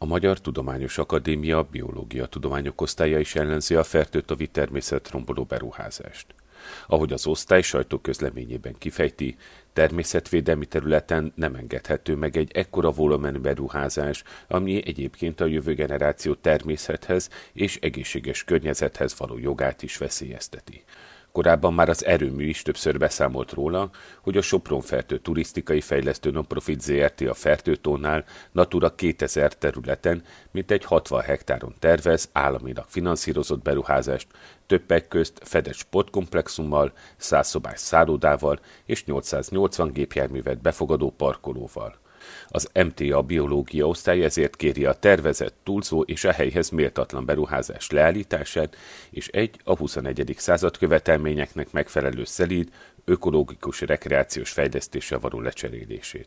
Magyar Tudományos Akadémia Biológia Tudományok osztálya is ellenzi a fertőtavi természetromboló beruházást. Ahogy az osztály sajtóközleményében kifejti, természetvédelmi területen nem engedhető meg egy ekkora volumenű beruházás, ami egyébként a jövő generáció természethez és egészséges környezethez való jogát is veszélyezteti. Korábban már az erőmű is többször beszámolt róla, hogy a Sopron-Fertő Turisztikai Fejlesztő Nonprofit Zrt. A Fertőtónál Natura 2000 területen mintegy 60 hektáron tervez államilag finanszírozott beruházást, többek közt fedett sportkomplexummal, 100 szobás szállodával és 880 gépjárművet befogadó parkolóval. Az MTA biológia osztály ezért kéri a tervezett, túlzó és a helyhez méltatlan beruházás leállítását és a 21. század követelményeknek megfelelő szelíd, ökológikus rekreációs fejlesztéssel való lecserélését.